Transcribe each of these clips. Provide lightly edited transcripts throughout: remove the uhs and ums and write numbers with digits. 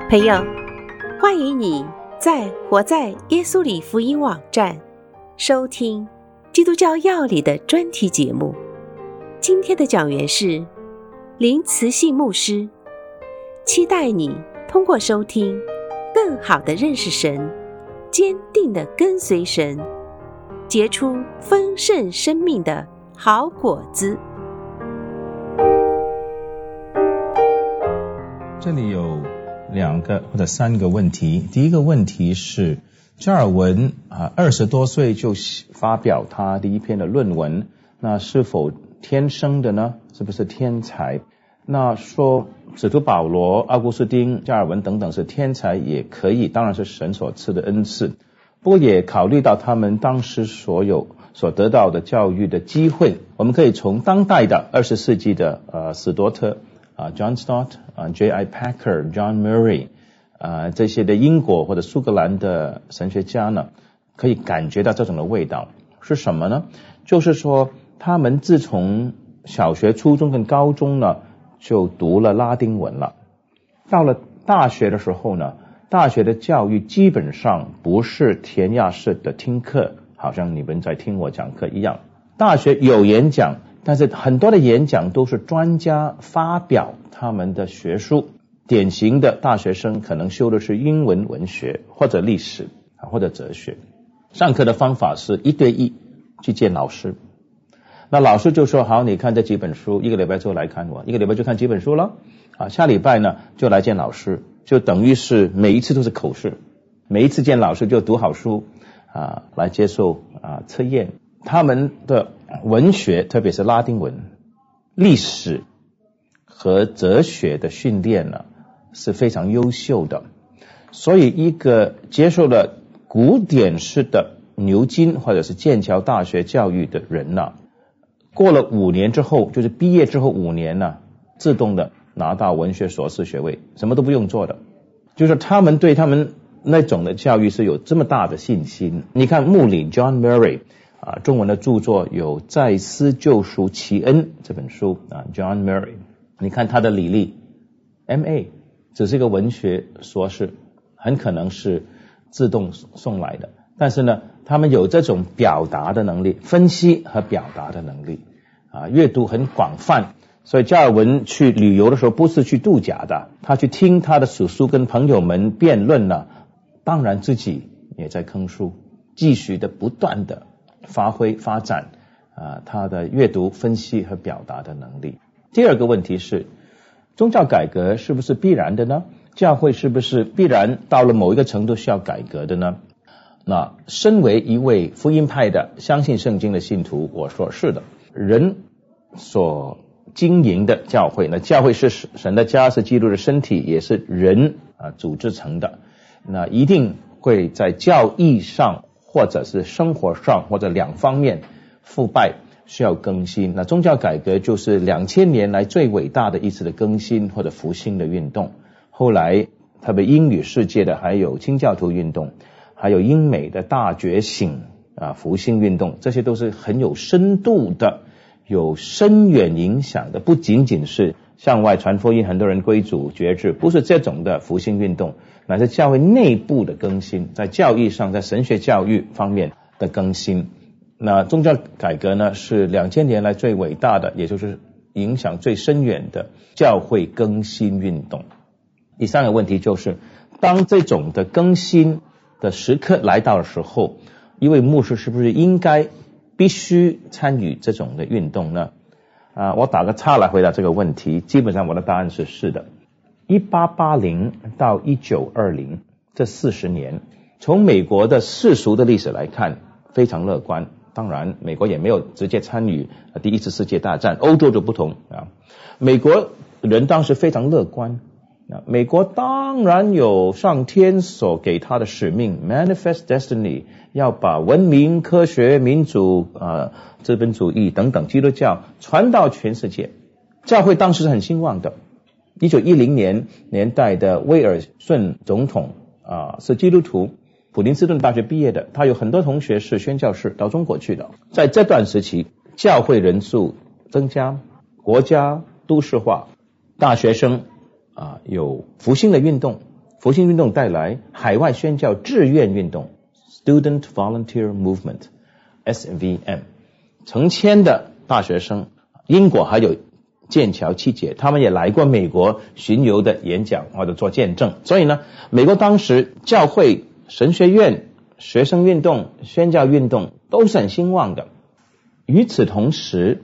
朋友，欢迎你在活在耶稣里福音网站收听基督教要理的专题节目。今天的讲员是林慈信牧师，期待你通过收听更好的认识神，坚定的跟随神，结出丰盛生命的好果子。 这里有2个或者3个问题。第一个问题是，加尔文20多岁就发表他第一篇的论文，那是否天生的呢？是不是天才？那说使徒保罗、奥古斯丁、加尔文等等是天才也可以，当然是神所赐的恩赐。不过也考虑到他们当时所得到的教育的机会，我们可以从当代的20世纪的史多特John Stott、J.I. Packer、John Murray 这些的英国或者苏格兰的神学家呢，可以感觉到这种的味道是什么呢？就是说他们自从小学、初中跟高中呢就读了拉丁文了，到了大学的时候呢，大学的教育基本上不是填鸭式的听课，好像你们在听我讲课一样。大学有演讲，但是很多的演讲都是专家发表他们的学术，典型的大学生可能修的是英文文学或者历史或者哲学。上课的方法是1对1去见老师，那老师就说好，你看这几本书，1个礼拜之后来看我，1个礼拜就看几本书了下礼拜呢就来见老师，就等于是每一次都是口试，每一次见老师就读好书来接受测验。他们的文学，特别是拉丁文、历史和哲学的训练呢是非常优秀的，所以一个接受了古典式的牛津或者是剑桥大学教育的人呢，过了5年之后，就是毕业之后5年呢，自动的拿到文学硕士学位，什么都不用做的。就是他们对他们那种的教育是有这么大的信心。你看穆里 John Murray中文的著作有《再思救赎奇恩》这本书John Murray， 你看他的履历 MA 只是一个文学硕士，很可能是自动送来的，但是呢他们有这种表达的能力，分析和表达的能力阅读很广泛。所以加尔文去旅游的时候不是去度假的，他去听他的叔叔跟朋友们辩论呢，当然自己也在坑书，继续的不断的发挥发展他的阅读分析和表达的能力。第二个问题是，宗教改革是不是必然的呢？教会是不是必然到了某一个程度需要改革的呢？那身为一位福音派的相信圣经的信徒，我说是的。人所经营的教会，那教会是神的家，是基督的身体，也是人组织成的，那一定会在教义上或者是生活上或者2方面腐败，需要更新。那宗教改革就是2000年来最伟大的一次的更新或者复兴的运动。后来特别英语世界的还有清教徒运动，还有英美的大觉醒复兴运动，这些都是很有深度的，有深远影响的，不仅仅是向外传福音，很多人归主决志，不是这种的复兴运动，乃是教会内部的更新，在教义上，在神学教育方面的更新。那宗教改革呢，是2000年来最伟大的，也就是影响最深远的教会更新运动。第3个问题就是，当这种的更新的时刻来到的时候，一位牧师是不是应该必须参与这种的运动呢？我打个岔来回答这个问题，基本上我的答案是是的。1880到1920这40年，从美国的世俗的历史来看非常乐观，当然美国也没有直接参与第1次世界大战，欧洲就不同美国人当时非常乐观，美国当然有上天所给他的使命 Manifest Destiny， 要把文明、科学、民主资本主义等等基督教传到全世界。教会当时是很兴旺的。1910年代的威尔逊总统是基督徒，普林斯顿大学毕业的，他有很多同学是宣教士到中国去的。在这段时期，教会人数增加，国家都市化，大学生有复兴的运动， 复兴运动带来海外宣教志愿运动 Student Volunteer Movement SVM， 成千的大学生，英国还有剑桥七姐，他们也来过美国巡游的演讲或者做见证。所以呢，美国当时教会、神学院、学生运动、宣教运动都是很兴旺的。与此同时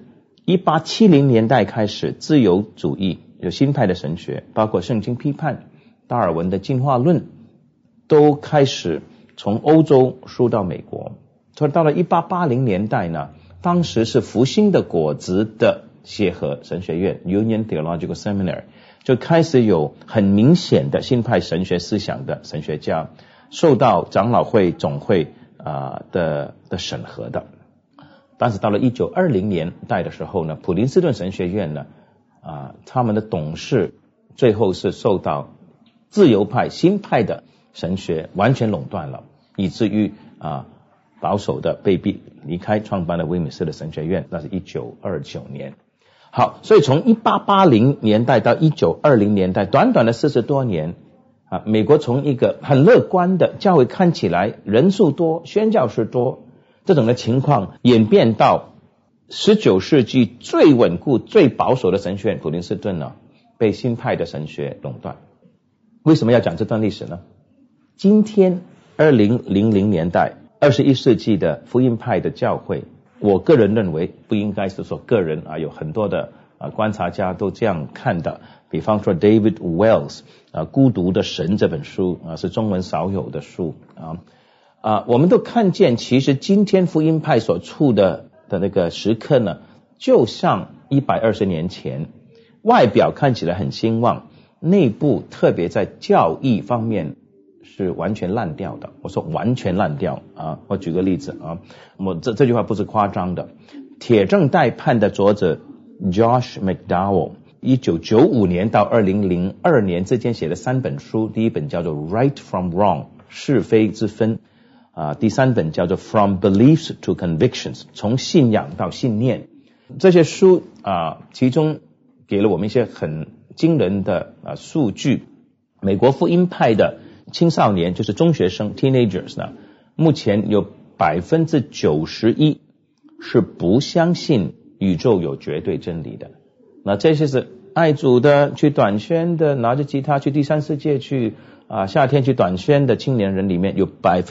1870年代开始，自由主义有新派的神学，包括圣经批判、达尔文的进化论，都开始从欧洲输到美国。所以到了1880年代呢，当时是复兴的果子的协和神学院 Union Theological Seminary 就开始有很明显的新派神学思想的神学家，受到长老会总会的审核的。但是到了1920年代的时候呢，普林斯顿神学院呢他们的董事最后是受到自由派新派的神学完全垄断了，以至于保守的被逼离开创办了威敏斯的神学院，那是1929年。好，所以从1880年代到1920年代，短短的40多年美国从一个很乐观的教会看起来人数多、宣教士多这种的情况，演变到19世纪最稳固、最保守的神学院普林斯顿呢，被新派的神学垄断。为什么要讲这段历史呢？今天2000年代21世纪的福音派的教会，我个人认为不应该是说个人有很多的观察家都这样看的。比方说 David Wells 孤独的神这本书是中文少有的书我们都看见其实今天福音派所处的那个时刻呢，就像120年前，外表看起来很兴旺，内部特别在教义方面是完全烂掉的。我说完全烂掉我举个例子我这句话不是夸张的。铁证待判的作者 Josh McDowell 1995年到2002年之间写了3本书，第一本叫做 Right from Wrong 是非之分第3本叫做 From Beliefs to Convictions 从信仰到信念。这些书其中给了我们一些很惊人的数据。美国福音派的青少年就是中学生 teenagers 呢，目前有91%是不相信宇宙有绝对真理的。那这些是爱主的、去短宣的、拿着吉他去第三世界去夏天去短宣的青年人里面有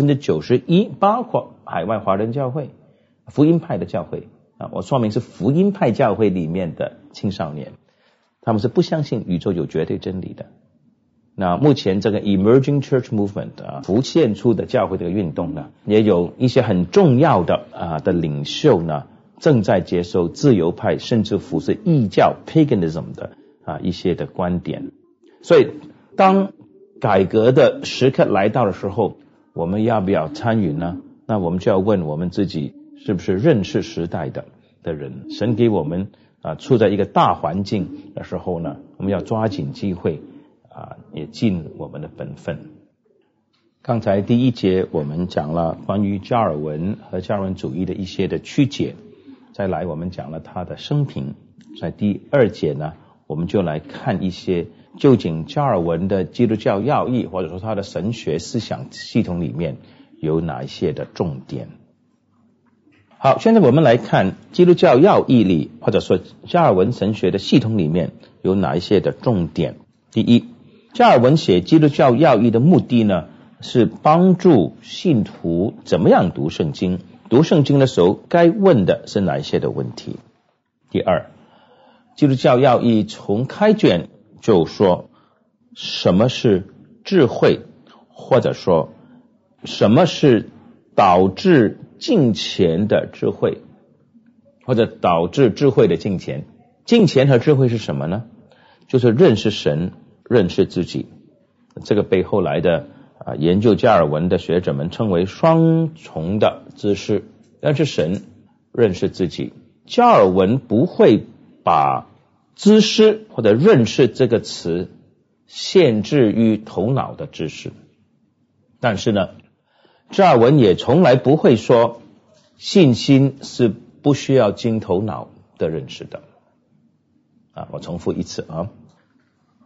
91%，包括海外华人教会、福音派的教会我说明是福音派教会里面的青少年，他们是不相信宇宙有绝对真理的。那目前这个 Emerging Church Movement 浮现出的教会这个运动呢，也有一些很重要的的领袖呢，正在接受自由派甚至乎是异教 Paganism 的一些的观点。所以当改革的时刻来到的时候，我们要不要参与呢？那我们就要问我们自己，是不是认识时代的人？神给我们处在一个大环境的时候呢，我们要抓紧机会也尽我们的本分。刚才第一节我们讲了关于加尔文和加尔文主义的一些的曲解，再来我们讲了他的生平。在第2节呢，我们就来看一些究竟加尔文的基督教要义或者说他的神学思想系统里面有哪一些的重点。好，现在我们来看基督教要义里或者说加尔文神学的系统里面有哪一些的重点。第一，加尔文写基督教要义的目的呢，是帮助信徒怎么样读圣经，读圣经的时候该问的是哪一些的问题。第二，基督教要义从开卷就说什么是智慧，或者说什么是导致敬虔的智慧，或者导致智慧的敬虔。敬虔和智慧是什么呢？就是认识神，认识自己。这个被后来的研究加尔文的学者们称为双重的知识，认识神，认识自己。加尔文不会把知识或者认识这个词限制于头脑的知识，但是呢，加尔文也从来不会说信心是不需要经头脑的认识的我重复一次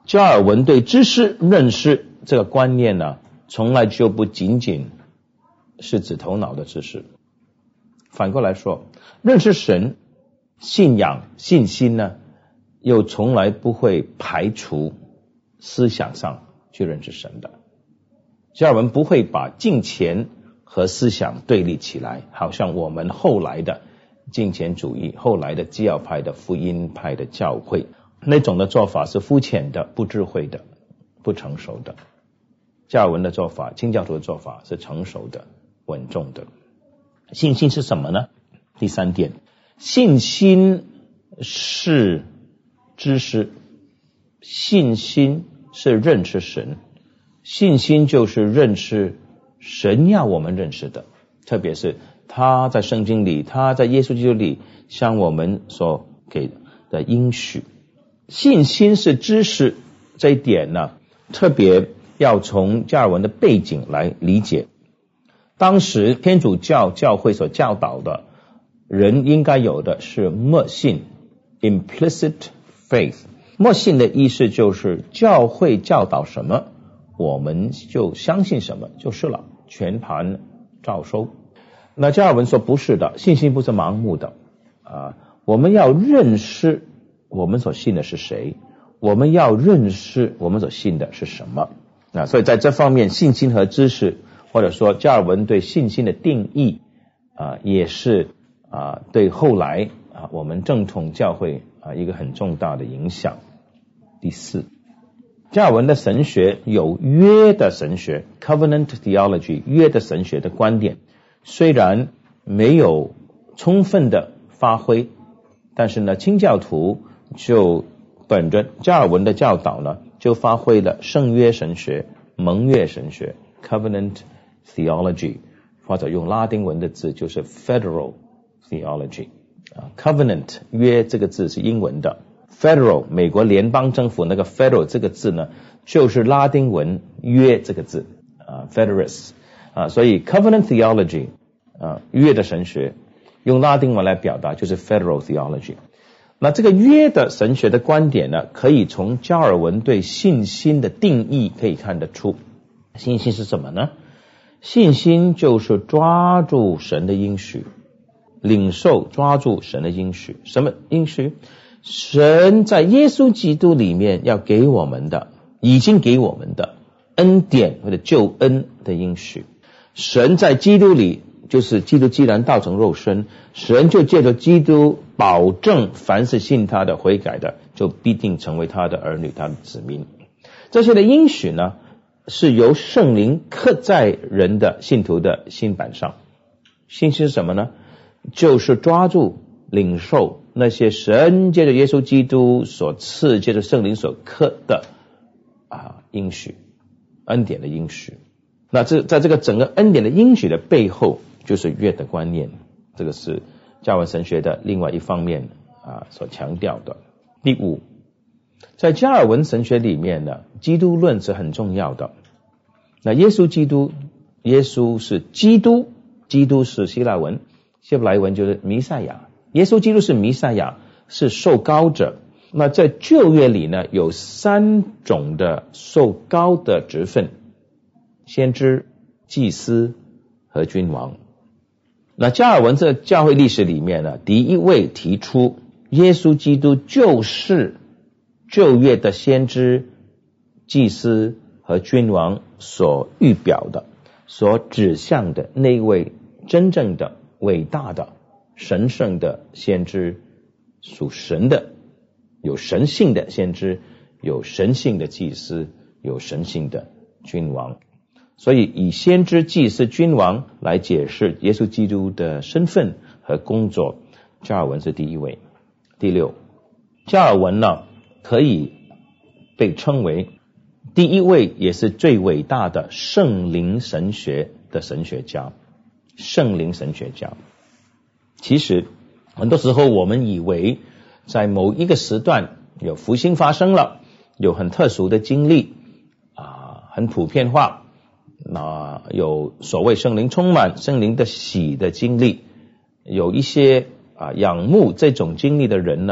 加尔文对知识认识这个观念呢，从来就不仅仅是指头脑的知识。反过来说，认识神、信仰、信心呢，又从来不会排除思想上去认识神的。加尔文不会把敬虔和思想对立起来，好像我们后来的敬虔主义、后来的基要派的福音派的教会那种的做法是肤浅的、不智慧的、不成熟的。加尔文的做法，清教徒的做法是成熟的、稳重的。信心是什么呢？第三点，信心是知识，信心是认识神，信心就是认识神要我们认识的，特别是他在圣经里，他在耶稣基督里向我们所给的应许。信心是知识，这一点呢，特别要从加尔文的背景来理解。当时天主教教会所教导的人应该有的是默信 implicit faith。 默信的意思就是教会教导什么我们就相信什么就是了，全盘照收。那加尔文说不是的，信心不是盲目的我们要认识我们所信的是谁，我们要认识我们所信的是什么。所以在这方面，信心和知识，或者说加尔文对信心的定义也是对后来我们正统教会一个很重大的影响。第四，加尔文的神学有约的神学 covenant theology， 约的神学的观点虽然没有充分的发挥，但是呢，清教徒就本着加尔文的教导呢，就发挥了圣约神学、盟约神学 covenant theology， 或者用拉丁文的字就是 federal theology。 covenant 约这个字是英文的， federal 美国联邦政府那个 federal 这个字呢，就是拉丁文约这个字federus。 所以 covenant theology 约的神学用拉丁文来表达就是 federal theology。 那这个约的神学的观点呢，可以从加尔文对信心的定义可以看得出。信心是什么呢？信心就是抓住神的应许，领受抓住神的应许。什么应许？神在耶稣基督里面要给我们的，已经给我们的恩典或者救恩的应许。神在基督里，就是基督既然道成肉身，神就借着基督保证凡是信他的悔改的，就必定成为他的儿女，他的子民。这些的应许呢，是由圣灵刻在人的信徒的心板上。信心是什么呢？就是抓住领受那些神借着耶稣基督所赐，借着圣灵所刻的应许，恩典的应许。那在这个整个恩典的应许的背后，就是约的观念，这个是加尔文神学的另外一方面所强调的。第五，在加尔文神学里面呢，基督论是很重要的。那耶稣基督，耶稣是基督，基督是希腊文，希伯来文就是弥赛亚，耶稣基督是弥赛亚，是受膏者。那在旧约里呢，有3种的受膏的职分：先知、祭司和君王。那加尔文这教会历史里面呢，第一位提出耶稣基督就是旧约的先知、祭司和君王所预表的、所指向的那位真正的伟大的神圣的先知，属神的，有神性的先知，有神性的祭司，有神性的君王。所以以先知、祭司、君王来解释耶稣基督的身份和工作，加尔文是第一位。第六，加尔文呢，可以被称为第一位也是最伟大的圣灵神学的神学家。圣灵神学家，其实很多时候我们以为在某一个时段有福音发生了，有很特殊的经历很普遍化，有所谓圣灵充满、圣灵的喜的经历，有一些仰慕这种经历的人呢，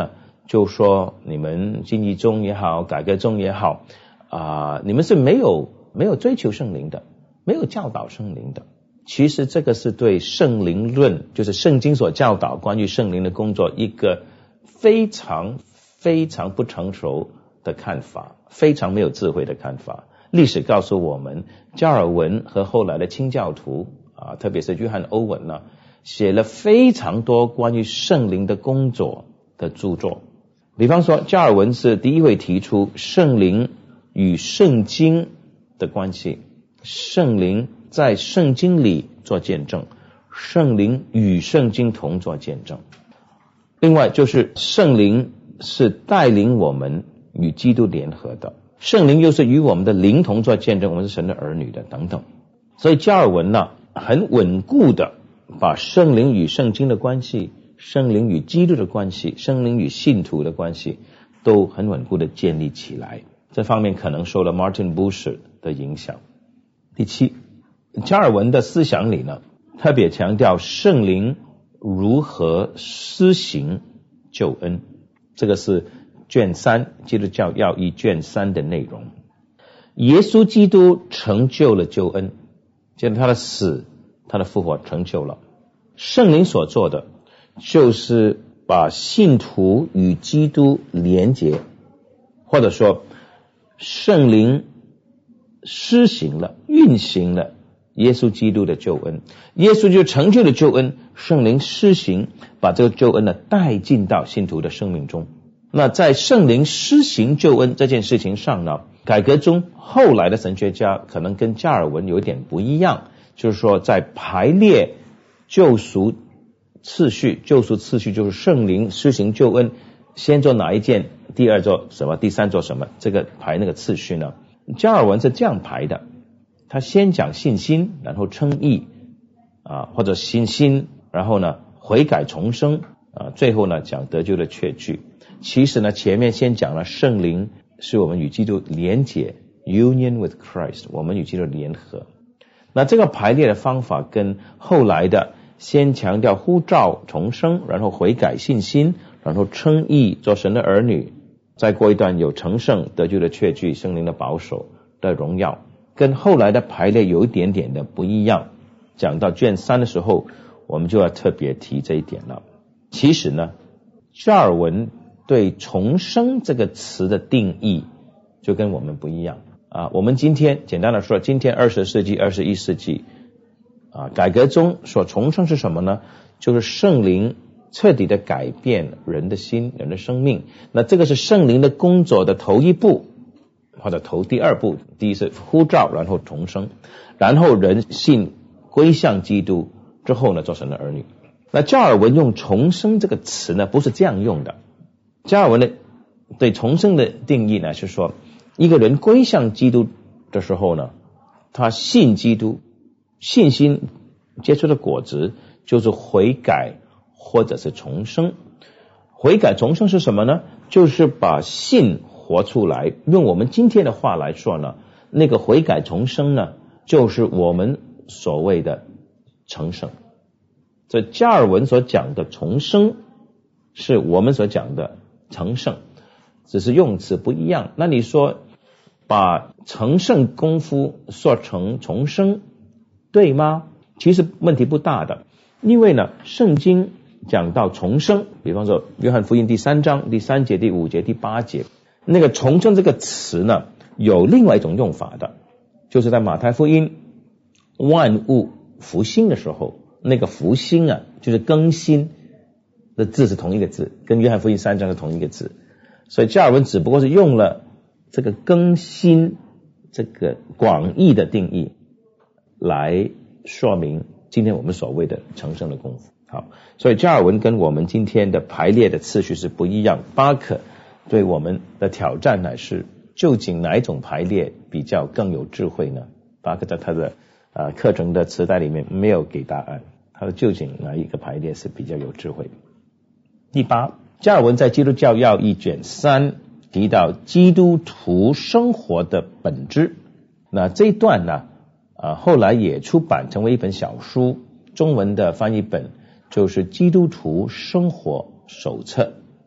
就说你们经义中也好，改革中也好，你们是没有追求圣灵的，没有教导圣灵的。其实这个是对圣灵论，就是圣经所教导关于圣灵的工作，一个非常非常不成熟的看法，非常没有智慧的看法。历史告诉我们，加尔文和后来的清教徒特别是约翰欧文呢，写了非常多关于圣灵的工作的著作。比方说，加尔文是第一位提出圣灵与圣经的关系，圣灵在圣经里做见证，圣灵与圣经同做见证。另外就是圣灵是带领我们与基督联合的，圣灵又是与我们的灵同做见证，我们是神的儿女的等等。所以加尔文呢，很稳固的把圣灵与圣经的关系，圣灵与基督的关系，圣灵与信徒的关系都很稳固的建立起来。这方面可能受了 Martin Bucer 的影响。第七，加尔文的思想里呢，特别强调圣灵如何施行救恩，这个是卷3基督教要义卷3的内容。耶稣基督成就了救恩，就是他的死，他的复活成就了。圣灵所做的就是把信徒与基督连结，或者说圣灵施行了，运行了耶稣基督的救恩，耶稣就成就了救恩，圣灵施行，把这个救恩呢带进到信徒的生命中。那在圣灵施行救恩这件事情上呢，改革中后来的神学家可能跟加尔文有点不一样，就是说在排列救赎次序就是圣灵施行救恩，先做哪一件，第二做什么，第三做什么，这个排那个次序呢，加尔文是这样排的，他先讲信心，然后称义或者信心，然后呢悔改重生最后呢讲得救的确据。其实呢前面先讲了圣灵是我们与基督连结 Union with Christ， 我们与基督联合。那这个排列的方法跟后来的先强调呼召重生，然后悔改信心，然后称义做神的儿女，再过一段有成圣得救的确据，圣灵的保守的荣耀，跟后来的排列有一点点的不一样。讲到卷3的时候，我们就要特别提这一点了。其实呢，加尔文对重生这个词的定义就跟我们不一样我们今天简单的说，今天20世纪21世纪改革中说重生是什么呢？就是圣灵彻底的改变人的心，人的生命。那这个是圣灵的工作的头一步或者头第二步，第一是呼召，然后重生，然后人信归向基督之后呢做神的儿女。那加尔文用重生这个词呢不是这样用的，加尔文的对重生的定义呢是说，一个人归向基督的时候呢，他信基督，信心结出的果子就是悔改或者是重生。悔改重生是什么呢？就是把信活出来。用我们今天的话来说呢，那个悔改重生呢就是我们所谓的成圣。所以加尔文所讲的重生是我们所讲的成圣，只是用词不一样。那你说把成圣功夫说成重生对吗？其实问题不大的，因为呢圣经讲到重生，比方说约翰福音第3章第3节第5节第8节，那个重生这个词呢有另外一种用法的，就是在马太福音万物复兴的时候，那个复兴就是更新的字是同一个字，跟约翰福音3章是同一个字。所以加尔文只不过是用了这个更新这个广义的定义来说明今天我们所谓的成圣的功夫。好，所以加尔文跟我们今天的排列的次序是不一样。巴克对我们的挑战乃是究竟哪一种排列比较更有智慧呢？巴克在他的课程的磁带里面没有给答案，他说究竟哪一个排列是比较有智慧的。第8，加尔文在基督教要义卷3提到基督徒生活的本质。那这一段呢后来也出版成为一本小书，中文的翻译本就是基督徒生活手册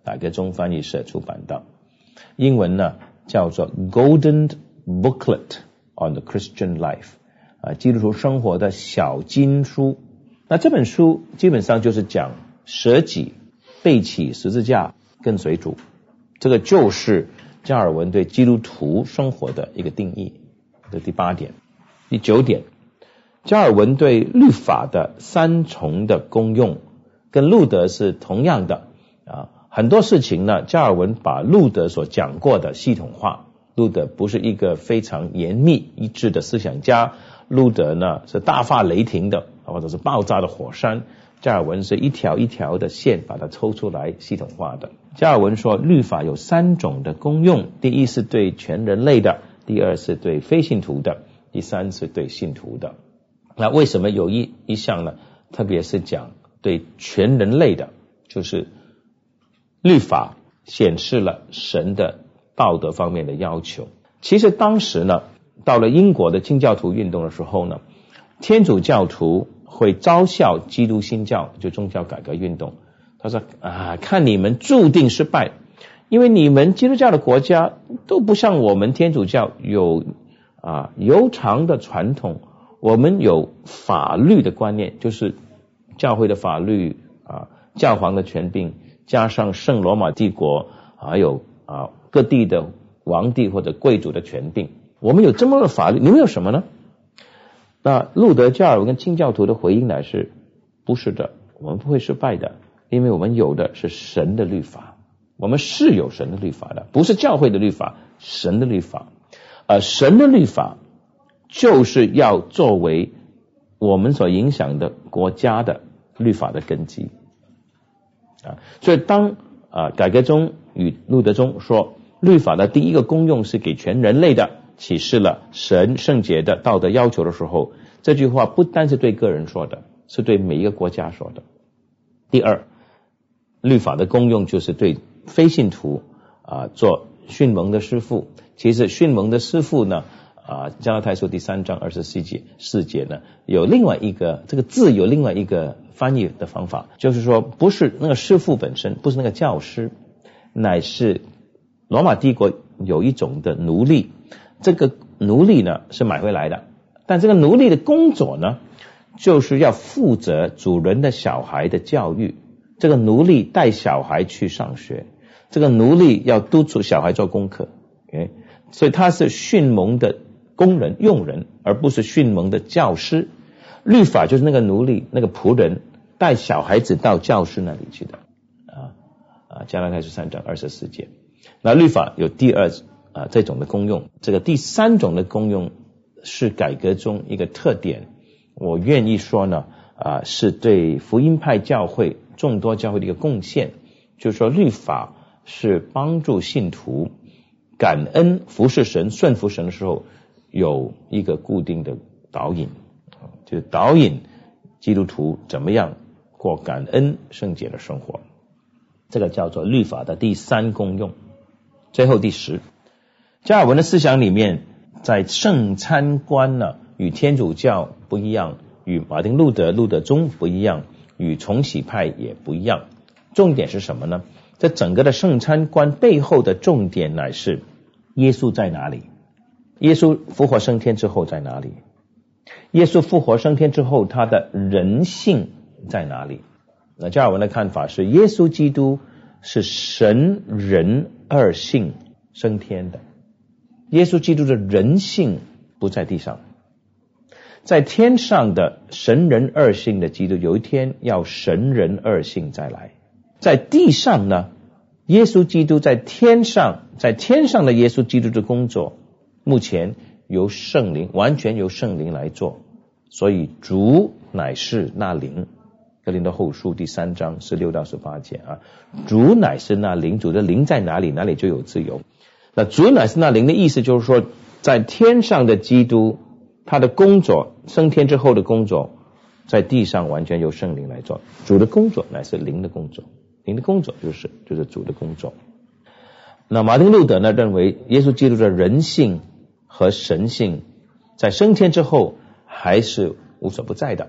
改革宗翻译社出版的，英文呢叫做 Golden Booklet on the Christian Life， 基督徒生活的小金书。那这本书基本上就是讲舍己、背起十字架跟随主，这个就是加尔文对基督徒生活的一个定义。这第8点。第9点，加尔文对律法的3重的功用跟路德是同样的很多事情呢，加尔文把路德所讲过的系统化。路德不是一个非常严密一致的思想家，路德呢是大发雷霆的，或者是爆炸的火山，加尔文是一条一条的线把它抽出来系统化的。加尔文说律法有3种的功用，第一是对全人类的，第二是对非信徒的，第三是对信徒的。那为什么有一项呢？特别是讲对全人类的，就是律法显示了神的道德方面的要求。其实当时呢，到了英国的清教徒运动的时候呢，天主教徒会嘲笑基督新教，就宗教改革运动。他说看你们注定失败，因为你们基督教的国家都不像我们天主教有悠长的传统，我们有法律的观念，就是教会的法律教皇的权柄，加上圣罗马帝国还有各地的王帝或者贵族的权柄，我们有这么多的法律，你们有什么呢？那路德、加尔文跟清教徒的回应呢是不是的，我们不会失败的，因为我们有的是神的律法，我们是有神的律法的，不是教会的律法，神的律法。神的律法就是要作为我们所影响的国家的律法的根基所以当改革宗与路德宗说律法的第一个功用是给全人类的，启示了神圣洁的道德要求的时候，这句话不单是对个人说的，是对每一个国家说的。第二，律法的功用就是对非信徒做训蒙的师傅。其实训蒙的师傅呢加拉太书第3章24节呢，有另外一个这个字有另外一个翻译的方法，就是说不是那个师傅本身，不是那个教师，乃是罗马帝国有一种的奴隶，这个奴隶呢是买回来的，但这个奴隶的工作呢就是要负责主人的小孩的教育，这个奴隶带小孩去上学，这个奴隶要督促小孩做功课所以他是训蒙的工人用人，而不是训蒙的教师。律法就是那个奴隶那个仆人带小孩子到教师那里去的加拉太书3章24节。那律法有第二这种的功用，这个第3种的功用是改革中一个特点，我愿意说呢是对福音派教会众多教会的一个贡献，就是说律法是帮助信徒感恩服侍神顺服神的时候有一个固定的导引，就是导引基督徒怎么样过感恩圣洁的生活，这个叫做律法的第3功用。最后第10，加尔文的思想里面，在圣餐观呢与天主教不一样，与马丁路德宗不一样，与重启派也不一样。重点是什么呢？这整个的圣餐观背后的重点乃是耶稣在哪里？耶稣复活升天之后在哪里？耶稣复活升天之后他的人性在哪里？那加尔文的看法是耶稣基督是神人二性升天的，耶稣基督的人性不在地上，在天上的神人二性的基督有一天要神人二性再来，在地上呢耶稣基督在天上的耶稣基督的工作目前由圣灵完全由圣灵来做，所以主乃是那灵，哥林多后书第3章16到18节主乃是那灵，主的灵在哪里，哪里就有自由。那主乃是那灵的意思就是说，在天上的基督他的工作升天之后的工作在地上完全由圣灵来做，主的工作乃是灵的工作，灵的工作就是主的工作。那马丁路德呢认为耶稣基督的人性和神性在升天之后还是无所不在的，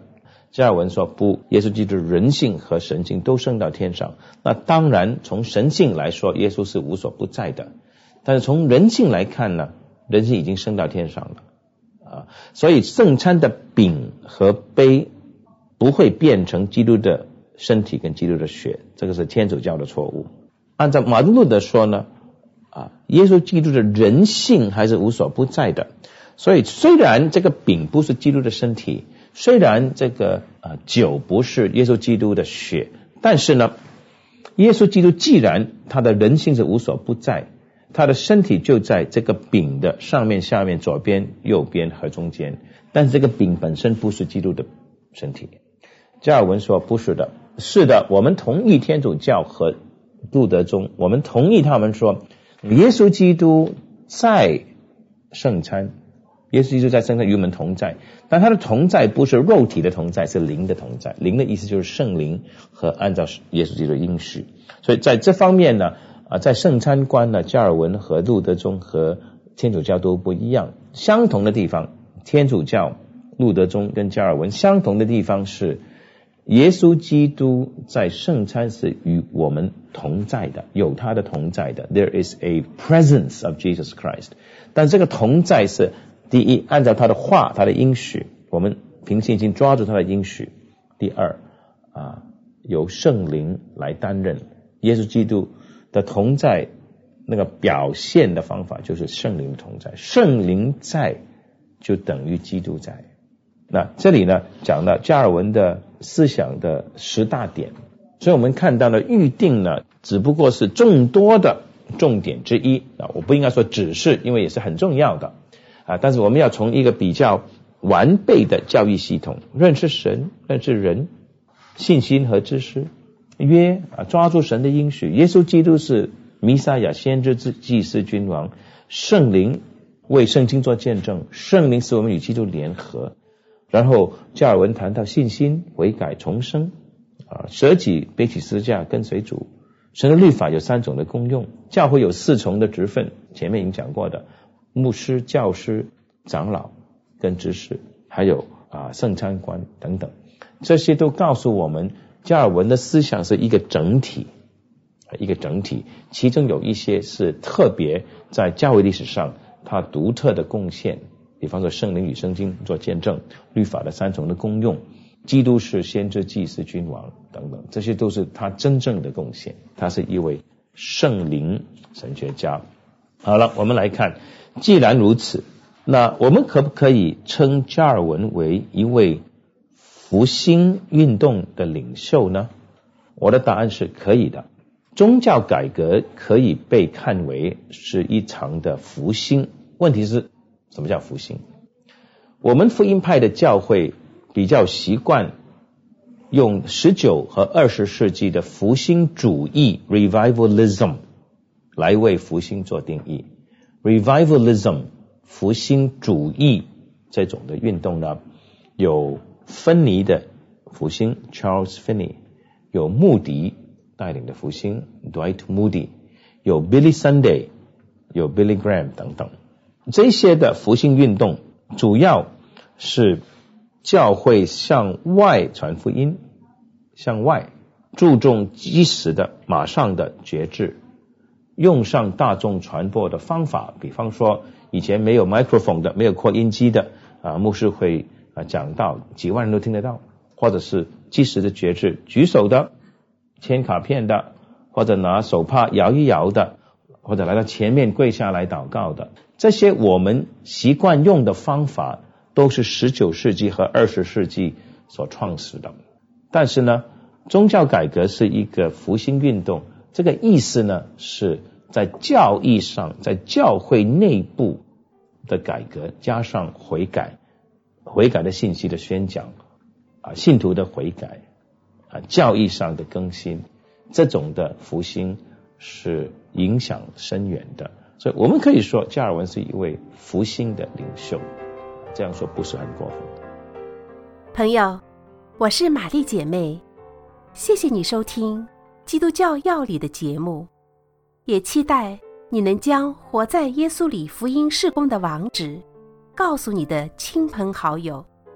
加尔文说不，耶稣基督人性和神性都升到天上。那当然从神性来说，耶稣是无所不在的，但是从人性来看呢，人性已经升到天上了所以圣餐的饼和杯不会变成基督的身体跟基督的血，这个是天主教的错误。按照马丁路德说呢耶稣基督的人性还是无所不在的，所以虽然这个饼不是基督的身体，虽然这个酒不是耶稣基督的血，但是呢，耶稣基督既然他的人性是无所不在，他的身体就在这个饼的上面、下面、左边、右边和中间，但是这个饼本身不是基督的身体。加尔文说不是的，是的，我们同意天主教和路德宗，我们同意他们说耶稣基督在圣餐，耶稣基督在圣餐与我们同在，但他的同在不是肉体的同在，是灵的同在。灵的意思就是圣灵和按照耶稣基督的应许。所以在这方面呢在圣餐观呢，加尔文和路德宗和天主教都不一样。相同的地方，天主教、路德宗跟加尔文相同的地方是耶稣基督在圣餐是与我们同在的，有他的同在的。 There is a presence of Jesus Christ。 但这个同在是第一，按照他的话，他的应许，我们凭信心抓住他的应许。第二由圣灵来担任。耶稣基督的同在那个表现的方法就是圣灵的同在，圣灵在就等于基督在。那这里呢讲到加尔文的思想的10大点，所以我们看到了预定呢只不过是众多的重点之一我不应该说只是，因为也是很重要的但是我们要从一个比较完备的教育系统，认识神、认识人、信心和知识，约抓住神的应许。耶稣基督是弥赛亚、先知、祭司、君王，圣灵为圣经做见证，圣灵使我们与基督联合。然后加尔文谈到信心、悔改、重生舍己、背起十字架跟随主。神的律法有3种的功用，教会有4重的职分，前面已经讲过的，牧师、教师、长老跟执事，还有圣餐观等等，这些都告诉我们加尔文的思想是一个整体，其中有一些是特别在教会历史上他独特的贡献，比方说圣灵与圣经做见证，律法的3重的功用，基督是先知、祭司、君王等等，这些都是他真正的贡献。他是一位圣灵神学家。好了，我们来看，既然如此，那我们可不可以称加尔文为一位复兴运动的领袖呢？我的答案是可以的。宗教改革可以被看为是一场的复兴。问题是什么叫复兴？我们福音派的教会比较习惯用19和20世纪的复兴主义 Revivalism 来为复兴做定义。Revivalism 复兴主义这种的运动呢，有芬尼的复兴 Charles Finney， 有穆迪带领的复兴 Dwight Moody， 有 Billy Sunday， 有 Billy Graham 等等。这些的复兴运动主要是教会向外传福音，向外注重即时的马上的觉知，用上大众传播的方法，比方说以前没有 microphone 的，没有扩音机的牧师会讲到几万人都听得到，或者是即时的觉知，举手的，签卡片的，或者拿手帕摇一摇的，或者来到前面跪下来祷告的，这些我们习惯用的方法都是19世纪和20世纪所创始的。但是呢，宗教改革是一个复兴运动，这个意思呢是在教义上，在教会内部的改革，加上悔改的信息的宣讲信徒的悔改教义上的更新，这种的复兴是影响深远的。所以我们可以说加尔文是一位复兴的领袖，这样说不是很过分。 朋友，我是玛丽姐妹，谢谢你收听基督教要理的节目，也期待你能将活在耶稣里福音事工的网址告诉你的亲朋好友，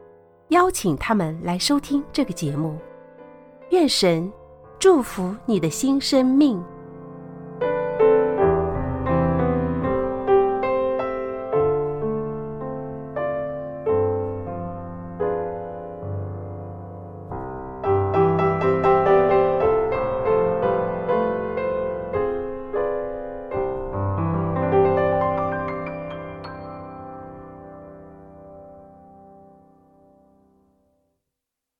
邀请他们来收听这个节目。愿神祝福你的新生命。